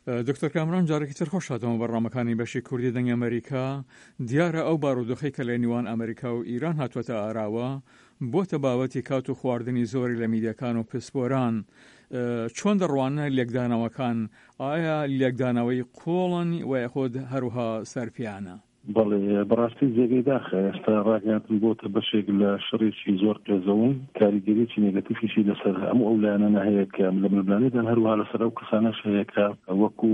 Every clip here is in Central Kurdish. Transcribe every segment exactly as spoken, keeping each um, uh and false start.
دکتۆر کامران جارێکی تر خۆش هاتەوە بەڕامەکانی بەشی کوردی دەنگی ئەمریکا. دیارە ئەو بارودۆخەی کە لە نێوان ئەمریکا و ئیران هاتووەتە ئاراوە بۆتە بابەتی کات و خواردنی زۆری لە میدیاکان و پسپۆران. چۆن دەڕوانە لێکدانەوەکان؟ ئایا لێکدانەوەی قۆڵن و یاخود هەروها سەرپیانە؟ بەڵێ بەڕاستی جێگەی داخە ئێستا ڕاگەاندن بۆتە بەشێک لە شەڕێکی زۆر قێزەون کاریگەریی نێگەتیفیشی لەسەر هەموو ئەو لایەنانە هەیە کە لە ململانێدان هەروها لەسەر ئەو کەسانەش هەیە کە وەکو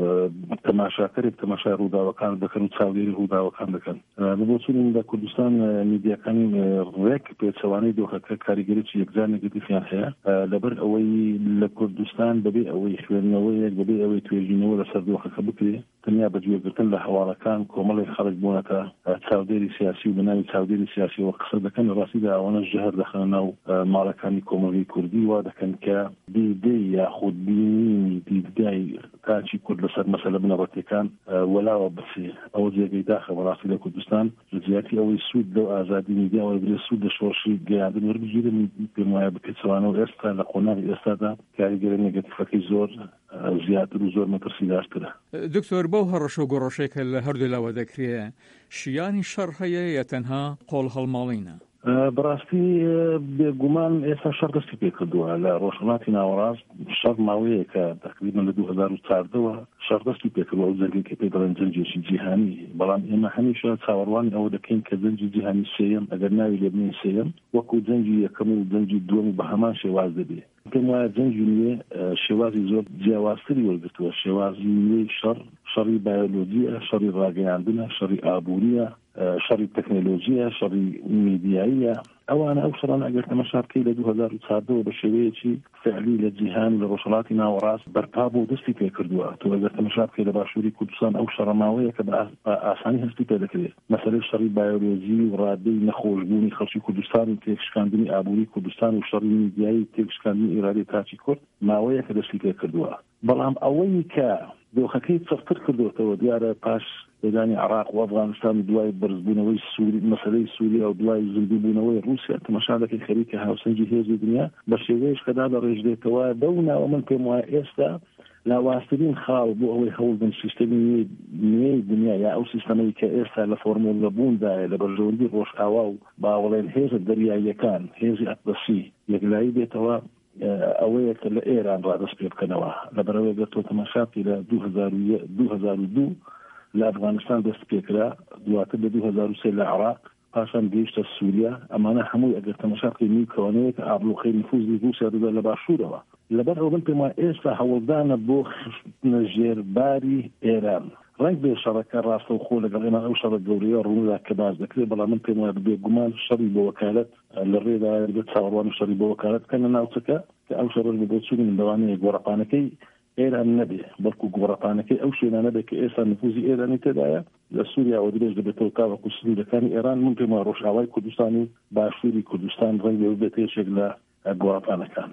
تەماشاکەرێک تەماشای ڕووداوەکان دەکەن و چاودێری ڕووداوەکان دەکەن. بۆچوونی لە کوردستان میدیاکانی ڕێک پێچەوانەی دۆخەکە کاریگەریی یەکجار نێگەتیفیان هەیە لەبەر ئەوەی لە کوردستان بەبێ ئەوەی خوێندنەوەیەک بەبێ ئەوەی توێژینەوە لەسەر دۆخەکە بکرێ تەنیا بەگوێگرتن لە هەواڵەکان کۆمەڵی خەڵک بوونەکە چاودێری سیاسی و بەناوی چاودێری سیاسی وە قسە دەکەن ڕاستیدا ئەوانە ژەهر دەخەنە ناو ماڵەکانی کۆمەڵی کوردی وا دەکەن کە دیدەی یاخود بینینی دیدگای تاچی کورد لەسەر مەسەلە بنەڕەتیەکان وەلاوە بچێ. ئەوە جێگەی داخە بەڕاستی لە کوردستان زیاتی ئەوەی سوود لەو ئازادی میدیا وەربگرێ سوود لە شۆڕشی گەیاندن وەربگیرن پێم وایە بکەچەوانەوە ئێستا لە قۆناغی ئێستادا کاریگەری نێگەتیفەکەی زۆر زیاتر و زۆر مەترسیدارترە. دکتۆر بەو هەڕەش و گۆڕەشێک لە هەردوو لاوە دەکرێت شیانی شەڕ هەیە یا تەنها قۆڵ هەڵماڵینە؟ بەڕاستی بێگومان ئێستا شەڕ دەستی پێ کردووە لە ڕۆژهەڵاتی ناوەڕاست. شەڕ ماوەیە کە تقریبا لە دوو هەزار و چواردەوە شەڕ دەستی پێ کردووە و جەنگێکی پێ دەڵێن جەنگێکی جیهانی. بەڵام ئێمە هەمیشە چاوەڕوانی ئەوە دەکەین کە جەنگی جیهانی سێیەم ئەگەر ناوی لێ بنێین سێیەم وەکو جەنگی یەکەم و جەنگی دووەم بە هەمان شێواز دەبێت. پێم وایە جەنگی نوێ شێوازی زۆر جیاوازتری وەرگرتووە. شێوازی نوێی شەڕ شەڕی بایۆلۆجیە، شەڕی ڕاگەیاندنە، شەڕی ئابووریە، شەڕی تەکنۆلۆژیە، شەڕی میدیاییە. ئەوانە ئەو شەڕانە ئەگەر تەماشا بکەی لە دوو هەزار و چواردەوە بە شێوەیەکی فعلی لە جیهان لە ڕۆژهەڵاتی ناوەڕاست بەرپا بۆ دەستی پێ کردووە. تۆ ئەگەر تەماشا بکەی لە باشووری کوردستان ئەو شەڕەماوەیە کە بە ئاسانی هەستی پێ دەکرێت. مەسەلەی شەڕی بایۆلۆژی و ڕادەی نەخۆشبوونی خەڵکی کوردستان و تێکشکاندنی ئابووری کوردستان و شەڕی میدیایی تێکشکاندنی ئێرادی تاچی کورد ماوەیە کە دەستی پێ کردووە. بەڵام ئەوەی کە دۆخەکەی چەفتر کردوتەوە دیارە پاش لەدانی عراق و ئەفغانستان دوای بەرزبوونەوەی سووری مەسەلەی سووریا و دوای زیندووبوونەوەی رووسیا تەماشا دەکەی خەریکە هاوسەنگی هێزی دنیا بە شێوەیەش کەدا دەڕێژدێتەوە. دەو ناوە من پێم وایە ئێستا لاواسترین خاڵ بۆ ئەوەی هەوڵبن سیستەمی نوێی دنیا یا ئەو سیستەمەی کە ئێستا لە فۆرمۆلە بووندایە لە بەرژەوەندی ڕۆژئاوا و باوەڵێن هێزە دەریاییەکان هێزی ئەتلەسی یەکلایی بێتەوە ئەوەیە کە لە ئێران ڕادەست پێ بکەنەوە. لەبەرەوەی گەر تۆ تەماشاکەی لە دوو هەزار و دوو لە ئەفغانستان دەست پێکرا، دواتر لە دوو هەزار و سێ لە عراق، پاشان گەیشتە سووریا. ئەمانە هەمووی ئەگەر تەماشا بکەی میکەوانەیە کە ئابڵوخەی نفوزی رووسیا دەدا لە باشوورەوە. لەبەر ئەوە من پێم وایە ئێستا هەوڵدانە بۆ خستنە ژێرباری ئێران. ڕنگ بێ شەڕەکە ڕاستە و خۆ لەگەڵ ئێمە ئەو شەڕە گەورەیە ڕوودا کە باز دەکرێت، بەڵام من پێم وایە بێگومان شەڕی بۆ وەکالەت لە ڕێدا بێت چاوەڕوانی شەڕی بۆ وەکالەت بکەنە ناوچەکە کە ئەو شەڕ بۆ چوونی منداوانەیە گۆڕەپانەکەی ئێران نەبێ، بەڵکو گۆڕەپانەکەی ئەو شوێنە نەبێت کە ئێستا نفوزی ئێرانی تێدایە لە سووریا و درێژ دەبێتەوە تاوەکو سنوورەکانی ئێران. من پێم وایە ڕۆژئاوای کوردستان و باشووری کوردستان ڕەنگ بێ بێت یەکێک لە گۆڕەپانەکان.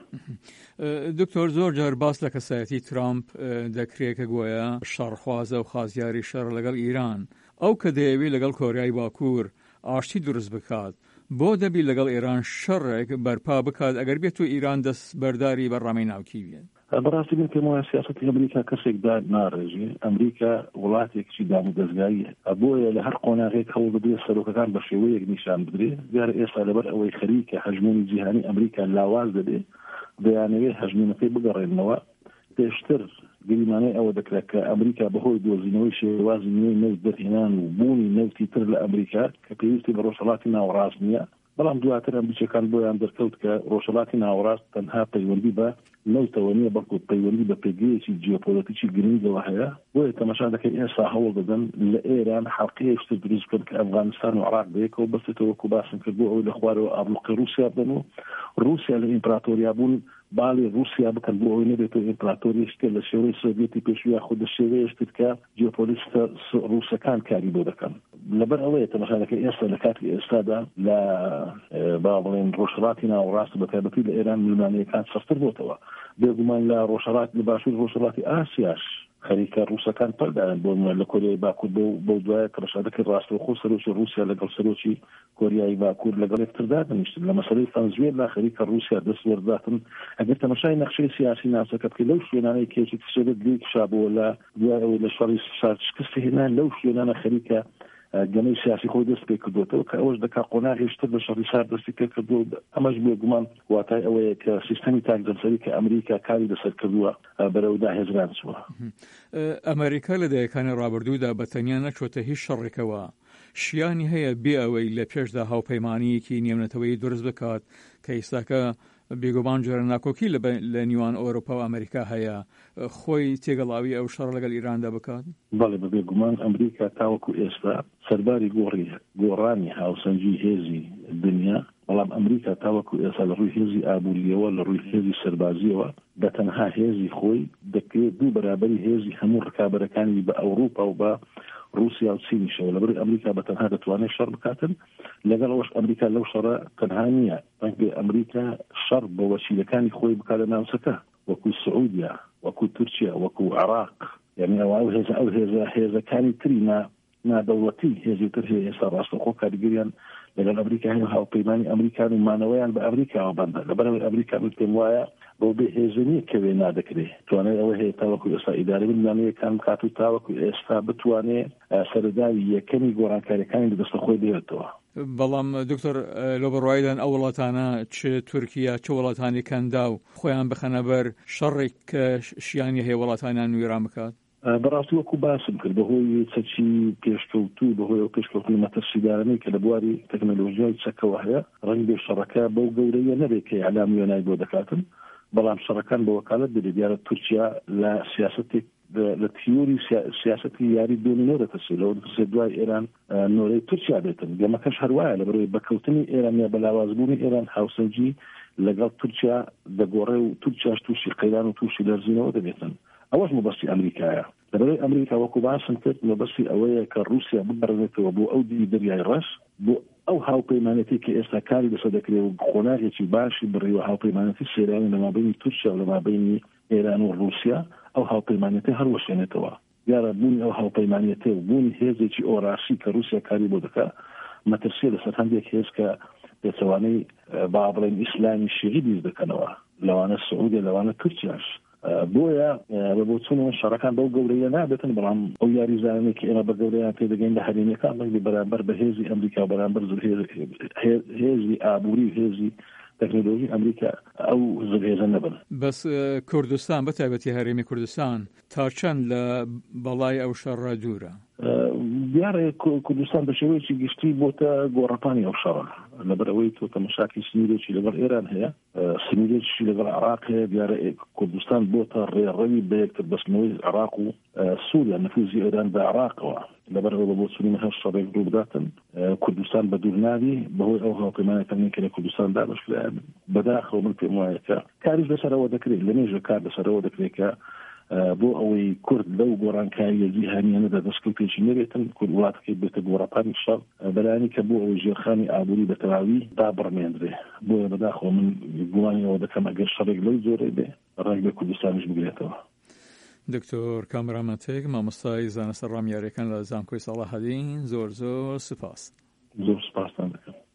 دکتۆر زۆر جار باس لە کەسایەتی ترامپ دەکرێت کە گوۆیە شەڕخوازە و خازیاری شەڕ لەگەڵ ئیران، ئەو کە دەیەوێت لەگەڵ کۆریای باکوور ئاشتی دروست بکات، بۆ دەبی لەگەڵ ئێران شەڕێک بەرپا بکات ئەگەر بێت و ئیران دەست بەرداری بەڕامەی ناوکی بێت؟ بەڕاستی من پێم وایە سیاسەتی ئەمریکا کەسێک دا ناڕێژێ. ئەمریکا وڵاتێکی دام و دەستگاییە، بۆیە لە هەر قۆناغێک هەوڵ بدرێت سەرۆکەکان بە شێوەیەک نیشان بدرێت. دیارە ئێستا لەبەر ئەوەی خەریکە هەژمۆنی جیهانی ئەمریکا لاواز دەبێت دەیانەوێت هەژمونەکەی بگەڕێنەوە. پێشتر گریمانەی ئەوە دەکرێت کە ئەمریکا بەهۆی دۆزینەوەی شێوازی نوێی نەوت دەرهێنان و بوونی نەوتی تر لە ئەمریکا کە پێویستی بە ڕۆژهەڵاتی ناوەڕاست نییە، بەڵام دواتر ئەمریکەکان بۆیان دەرکەوت کە ڕۆژهەڵاتی ناوەڕاست تەنها پەیوەندی بە نەوتەوە نییە، بەڵکو پەیوەندی بە پێگەیەکی جیۆپۆلیتیکی گرنگەوە هەیە. بۆیە تەماشا دەکەین ئێستا هەوڵ دەدەن لە ئێران حەڵقەیەکی دروست بکەن کە ئەفغانستان و عێراق بەیەکەوە بەستێتەوە وەکو باسم کرد بۆ ئەوەی لە خوارەوە ئابڵوقی رووسیا بدەن و رووسیا لە ئیمپراتۆریا بوون باڵی رووسیا بکەن بۆ ئەوەی نەبێتەوە ئیمپراتۆریشتە لە شێوەی سۆڤێتی پێشووی خود لە شێوەیەشتر کە جیۆپۆلیستە رووسەکان کاری بۆ دەکەن. لەبەر ئەوەیە تەماشا دەکەین ئێستا لە کاتی ئێستادا لە با بڵێن ڕۆژهەڵاتی ناوەڕاست بە تایبەتی لە ئێران میلمانەیەکان سەختتر بۆتەوە. بێگومان لە ڕۆژهەڵات لە باشوور ڕۆژهەڵاتی ئاسیاش خەریکە ڕووسەکان پەردان بۆ لە کۆریای باکوور بۆ دوایە کڕەشادەکەی ڕاستەوخۆ سەرۆکی رووسیا لەگەڵ سەرۆکی کۆریای باکوور لەگەڵ یەکتردا دەنیشتن لە مەسەلەی فەنزوێر لا خەریکە رووسیا دەست وەرداتن ئەگەر تەماشای نەخشەی سیاسی ناسەکە بکەی لەو شوێنانەی کێشی کشێت لێ کشابەوە لە دوایەوەی لە شەڕی شکستی هێنان لەو شوێنانە خەریکە گەمەی سیاسی خۆی دەست پێ کردوێتەوە کە ئەوەش دەکا قۆناغیشتر بە شەڕی سار دەستی پێ کردو ئەمەش بێ گومان واتای ئەوەیە کە سیستەمی تاکدەرسەری کە ئەمریکا کاری لەسەر کردووە بەرەو داهێزران چووە. ئەمریکا لە دەیەکانی ڕابردوودا بەتەنیا نەچۆتە هیچ شەڕێکەوە شیانی هەیە بێ ئەوەی لە پێشدا هاوپەیمانیەکی نێونەتەوەی دروست بکات کە ئێستاکە بێگومان جۆرە ناکۆکی لە نیوان ئەوروپا و ئەمریکا هەیە خۆی تێگەڵاوی ئەو شەڕ لەگەڵ ئیراندا بکات؟ بەڵێ بەبێ گومان ئەمریکا تاوەکو ئێستا سەرباری گۆڕی گۆڕانی هاوسەنگی هێزی دنیا بەڵام ئەمریکا تاوەکو ئێستا لە ڕووی هێزی ئابووریەوە لە ڕووی هێزی سەربازیەوە بە تەنها هێزی خۆی دەکرێت دوو بەرابەری هێزی هەموو ڕکابەرەکانی بە ئەوروپا و بە رووسیا و چینیشەوە لەبەر ئەمریکا بە تەنها دەتوانێت شەڕ بکاتن لەگەڵ ئەوەش ئەمریکا لەو شەڕە تەنها نییە بەڵکو ئەمریکا شەڕ بە وەسیلەکانی خۆی بکات لە ناوچەکە وەکو سعودیا وەکو تورکیا وەکو عێراق یعنی ئەو هێزە ئەو هێزە هێزەکانی تری نادەوڵەتی هێزی تر هەیە ئێستا ڕاستەوخۆ کاریگەریان لەگەڵ ئەمریکا هەیە هاوپەیمانی ئەمریکان و مانەوەیان بە ئەمریکاوە بەندە لەبەرەوەی ئەمریکا پێم وایە بۆ بێ هێزنی کەوێ نادەکرێت توانێت ئەوە هەیە تاوەکو ئێستا ئیدارەی بنیانەکان کات و تاوەکو ئێستا بتوانێت سەرداوی یەکەمی گۆڕانکاریەکانی لەدەستە خۆی بێتەوە. بەڵام دکتۆر لە بەڕوایدان ئەو وڵاتانە چ تورکیا چه وڵاتانی کەندا و خۆیان بخەنە بەر شەڕێک کە شیانی هەیە وڵاتانیان وێران بکات؟ بەڕاستی وەکو باسم کرد بەهۆی چەکی پێشکەوتوو بەهۆی ئەو پێشکەوتنی مەترسیدارانەی کە لە بواری تەکنۆلۆژیای چەکەوە هەیە ڕەنگ بێ شەڕەکە بەو گەورەیە نەبێت کە ئەعلام وێنای بۆ دەکاتن بەڵام شەڕەکان بە وەکالەت دەبێت دیارە تورکیا لە سیاسەتێک لە تیۆری سیاسەتی یاری دۆمینۆ دەتەسێت لەوە دەتەسێت دوای ئێران نۆرەی تورکیا بێتن گەمەکەش هەروایە لەبەرەوەی بەکەوتنی ئێران یا بەلاوازبوونی ئێران هاوسەنگی لەگەڵ تورکیا دەگۆڕێ و تورکیاش تووشی قەیران و تووشی لەرزینەوە دەبێتن ئەوەش مەبەستی ئەمریکایە لەبەرەوەی ئەمریکا وەکو باسم کرد مەبەستی ئەوەیە کە رووسیا ببەرێتەوە بۆ ئەو دی دەریای ڕەش بۆ ئەو هاوپەیمانەتی کە ئێستا کاری لەسەر دەکرێت و خۆناغێکی باشی بڕیوە هاوپەیمانەتی سێرانی لەمابینی تورکیا و لەمابینی ئێران و رووسیا ئەو هاوپەیمانەتی هەروەشێنێتەوە دیارە بوونی ئەو هاوپەیمانەتی و بوونی هێزێکی ئۆراسی کە رووسیا کاری بۆ دەکات مەترسیە لەسەر هەندێک هێز کە پێچەوانەی با بڵێن ئیسلامی شیعی بیز دەکەنەوە لەوانە سعودی لەوانە تورکیاش بۆیە بە بۆ چونەوە شەڕەکان بەو گەورەیە نابێتن بەڵام ئەو یاریزانەی کە ئێمە بە گەورەیان پێدەگەین لە هەرێمیەکان بەنگی بەرامبەر بە هێزی ئەمریکا بەرامبەر هێزی ئابووری و هێزی تەکنۆلۆژی ئەمریکا ئەو زەرهێزە نەبن. بەس کوردستان بەتایبەتی هەرێمی کوردستان تا چەند لە بەڵای ئەو شەڕە دوورە؟ دیارە کوردستان بە شێوەیەکی گشتی بۆتە گۆڕەپانی ئەو شەڕە لەبەرەوەی تۆ تەماشاکی سنوورێکی لەگەڵ ئێران هەیە سنوورێکی لەگەڵ عێراق هەیە دیارە کوردستان بۆتە ڕێڕەوی بە یەکتربەستنەوەی عێراق و سووریا نفوزی ئێران بە عێراقەوە لەبەرەوە بە بۆ چوونی هەر شەڕێک ڕوو بداتن کوردستان بە دوور نابی بەهۆی ئەو هاوپەیمانەکانی کە لە کوردستاندا بەشکرایان بەداخەوە من پێم وایە کە کاریش لەسەرەوە دەکرێت لەمێژە کار لەسەرەوە دەکرێت کە بۆ ئەوەی کورد لەو گۆڕانکاریە جیهانیانەدا دەستکەوتێکی نەبێتن کورد وڵاتەکەی بێتە گۆڕەپانی شەڕ بەلایانی کە بۆ ئەوەی ژێرخانی ئابووری بە تەواوی دابڕمێنرێ بۆیە بەداخەوە من گومانیەوە دەکەم ئەگەر شەڕێک لەو زۆرەی بێ ڕێک بە کوردستانیش بگرێتەوە. دکتۆر کامرامەتێک مامۆستای زانستە ڕامیاریەکان لە زانکۆی ساڵە هەدین زۆر زۆر سپاس. زۆر سپاس.